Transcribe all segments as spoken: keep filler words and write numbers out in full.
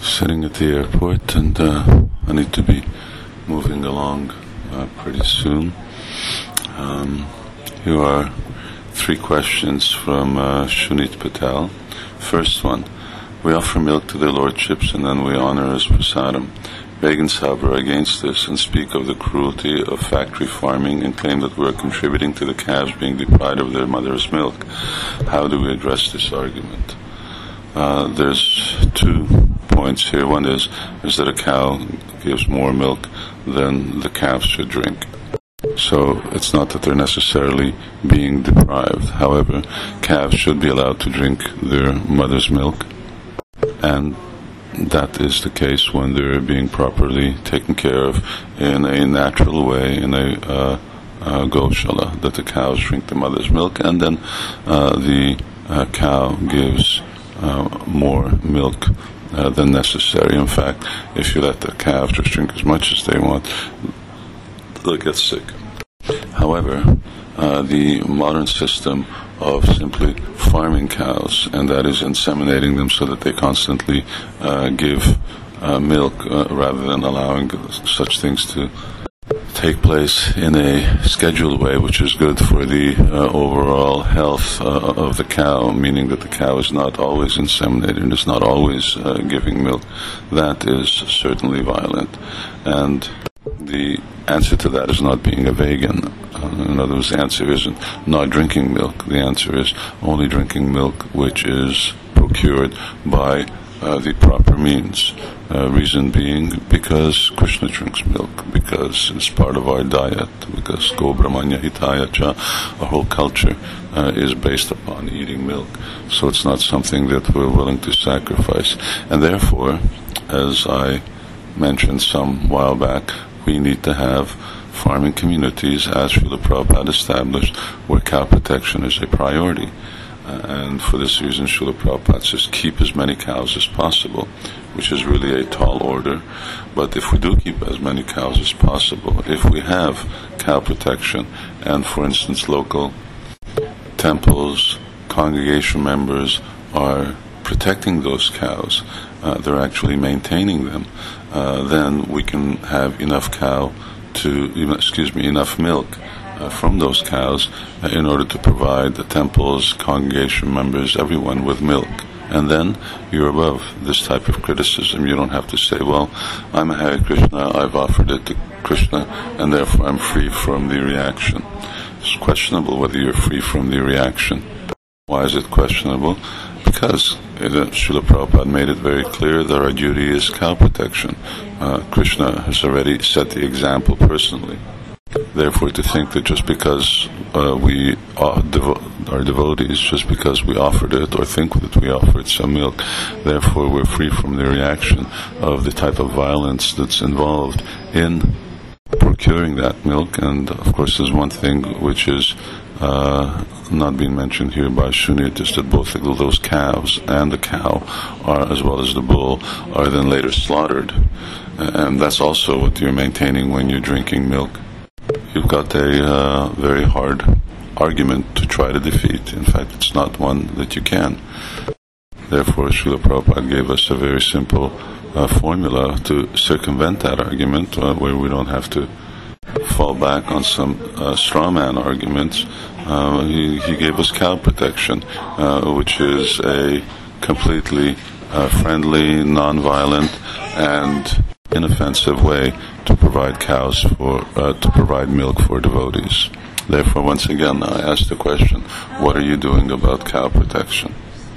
sitting at the airport, and uh, I need to be moving along uh, pretty soon. Um, here are three questions from uh, Shunit Patel. First one: we offer milk to their lordships and then we honor as prasadam. Vegans, however, are against this and speak of the cruelty of factory farming and claim that we are contributing to the calves being deprived of their mother's milk. How do we address this argument? Uh, there's two points here. One is, is that a cow gives more milk than the calves should drink. So it's not that they're necessarily being deprived. However, calves should be allowed to drink their mother's milk, and that is the case when they're being properly taken care of in a natural way, in a uh, uh, goshala, that the cows drink the mother's milk, and then uh, the uh, cow gives uh, more milk uh, than necessary. In fact, if you let the calves just drink as much as they want, they'll get sick. However, uh, the modern system of simply farming cows, and that is inseminating them so that they constantly uh, give uh, milk uh, rather than allowing such things to take place in a scheduled way, which is good for the uh, overall health uh, of the cow, meaning that the cow is not always inseminated and is not always uh, giving milk. That is certainly violent. And the answer to that is not being a vegan. Uh, in other words, the answer isn't not drinking milk. The answer is only drinking milk which is procured by uh, the proper means. Uh, reason being, because Krishna drinks milk, because it's part of our diet, because Go Brahmanya Hitaya Cha, our whole culture uh, is based upon eating milk. So it's not something that we're willing to sacrifice. And therefore, as I mentioned some while back, we need to have farming communities, as Srila Prabhupada established, where cow protection is a priority. Uh, and for this reason, Srila Prabhupada says, keep as many cows as possible, which is really a tall order. But if we do keep as many cows as possible, if we have cow protection, and for instance, local temples, congregation members are protecting those cows, uh, they're actually maintaining them, uh, then we can have enough cow to, excuse me, enough milk uh, from those cows uh, in order to provide the temples, congregation members, everyone with milk. And then you're above this type of criticism. You don't have to say, well, I'm a Hare Krishna, I've offered it to Krishna, and therefore I'm free from the reaction. It's questionable whether you're free from the reaction. Why is it questionable? Because Srila Prabhupada made it very clear that our duty is cow protection. Uh, Krishna has already set the example personally. Therefore, to think that just because uh, we are, devo- are devotees, just because we offered it, or think that we offered some milk, therefore we're free from the reaction of the type of violence that's involved in procuring that milk. And of course, there's one thing which is uh, not being mentioned here by Shunit, is that both those calves and the cow, are, as well as the bull, are then later slaughtered. And that's also what you're maintaining when you're drinking milk. You've got a uh, very hard argument to try to defeat. In fact, it's not one that you can. Therefore, Srila Prabhupada gave us a very simple uh, formula to circumvent that argument, uh, where we don't have to fall back on some uh, straw man arguments. Uh, he, he gave us cow protection, uh, which is a completely uh, friendly, non-violent, and inoffensive way to provide cows for, uh, to provide milk for devotees. Therefore, once again, I ask the question, what are you doing about cow protection?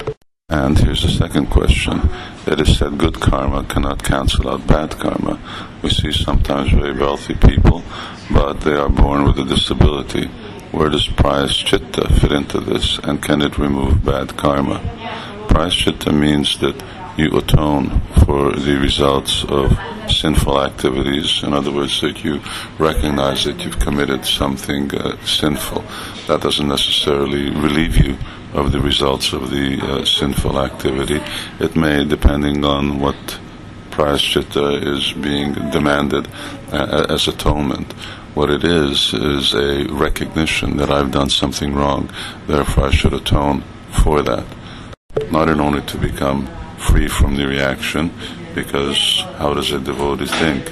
And here's the second question. It is said good karma cannot cancel out bad karma. We see sometimes very wealthy people, but they are born with a disability. Where does prayaschitta fit into this, and can it remove bad karma? Prayaschitta means that you atone for the results of sinful activities. In other words, that you recognize that you've committed something uh, sinful. That doesn't necessarily relieve you of the results of the uh, sinful activity. It may, depending on what prayaschitta is being demanded uh, as atonement. What it is, is a recognition that I've done something wrong, therefore I should atone for that. Not in order to become free from the reaction, because how does a devotee think?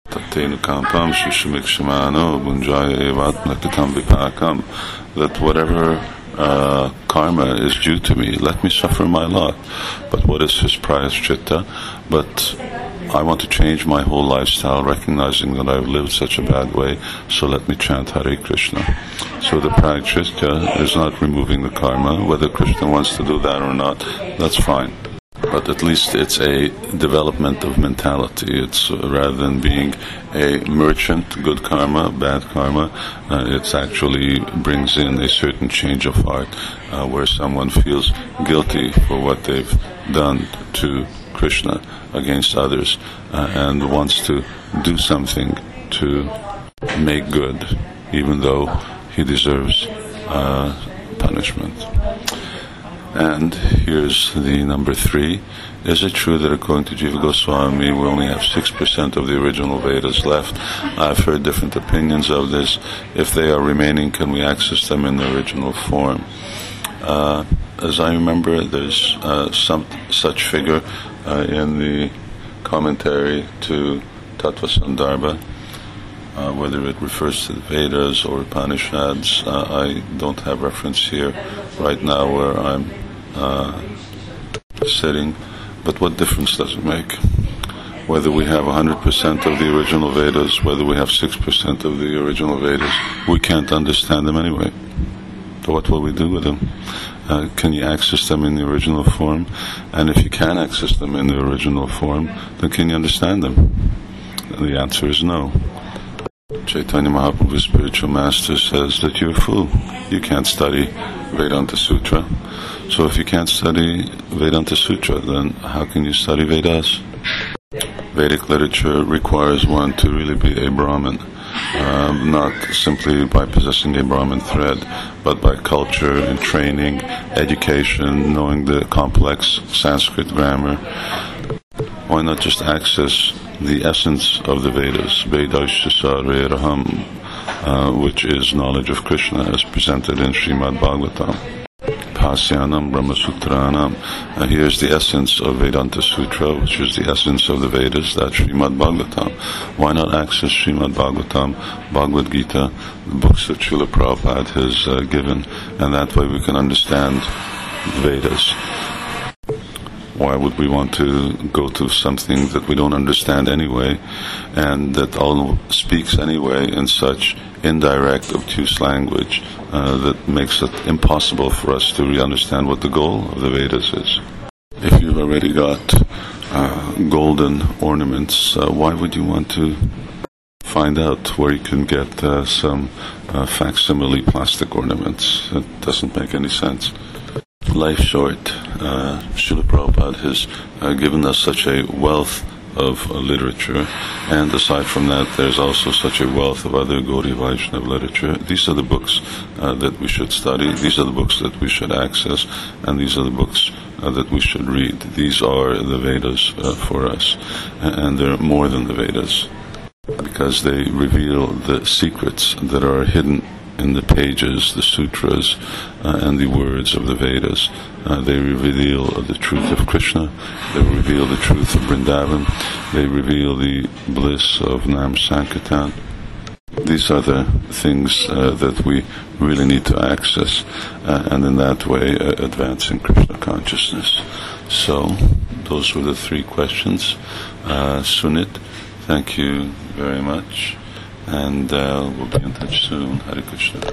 That whatever uh, karma is due to me, let me suffer my lot. But what is his prayaschitta? But I want to change my whole lifestyle, recognizing that I've lived such a bad way, so let me chant Hare Krishna. So the prayaschitta is not removing the karma. Whether Krishna wants to do that or not, that's fine. But at least it's a development of mentality. It's uh, rather than being a merchant, good karma, bad karma, uh, it actually brings in a certain change of heart, uh, where someone feels guilty for what they've done to Krishna against others, uh, and wants to do something to make good, even though he deserves uh, punishment. And here's the number three. Is it true that according to Jiva Goswami we only have six percent of the original Vedas left? I've heard different opinions of this. If they are remaining, can we access them in the original form? Uh, as I remember, there's uh, some such figure uh, in the commentary to Tattva Sandarbha. Uh, whether it refers to the Vedas or Upanishads, uh, I don't have reference here right now where I'm uh, sitting. But what difference does it make? Whether we have one hundred percent of the original Vedas, whether we have six percent of the original Vedas, we can't understand them anyway. So what will we do with them? Uh, can you access them in the original form? And if you can access them in the original form, then can you understand them? And the answer is no. Chaitanya Mahaprabhu's spiritual master says that you're a fool. You can't study Vedanta Sutra. So if you can't study Vedanta Sutra, then how can you study Vedas? Vedic literature requires one to really be a Brahmin, um, not simply by possessing a Brahmin thread, but by culture and training, education, knowing the complex Sanskrit grammar. Why not just access the essence of the Vedas, Vedashasareraham, uh, which is knowledge of Krishna as presented in Srimad Bhagavatam. Pasyanam Brahmasutranam. Uh, here's the essence of Vedanta Sutra, which is the essence of the Vedas, that's Srimad Bhagavatam. Why not access Srimad Bhagavatam, Bhagavad Gita, the books that Srila Prabhupada has uh, given, and that way we can understand Vedas. Why would we want to go to something that we don't understand anyway, and that all speaks anyway in such indirect, obtuse language uh, that makes it impossible for us to really understand what the goal of the Vedas is? If you've already got uh, golden ornaments, uh, why would you want to find out where you can get uh, some uh, facsimile plastic ornaments? It doesn't make any sense. Life short, uh, Srila Prabhupada has uh, given us such a wealth of uh, literature, and aside from that there's also such a wealth of other Gaudiya Vaishnava literature. These are the books uh, that we should study, these are the books that we should access, and these are the books uh, that we should read. These are the Vedas uh, for us, and they're more than the Vedas, because they reveal the secrets that are hidden in the pages, the sutras, uh, and the words of the Vedas. Uh, they reveal the truth of Krishna, they reveal the truth of Vrindavan, they reveal the bliss of Nam Sankirtan. These are the things uh, that we really need to access, uh, and in that way uh, advance in Krishna consciousness. So, those were the three questions. Uh, Sunit, thank you very much. And uh, we'll be in touch soon. Hare Krishna.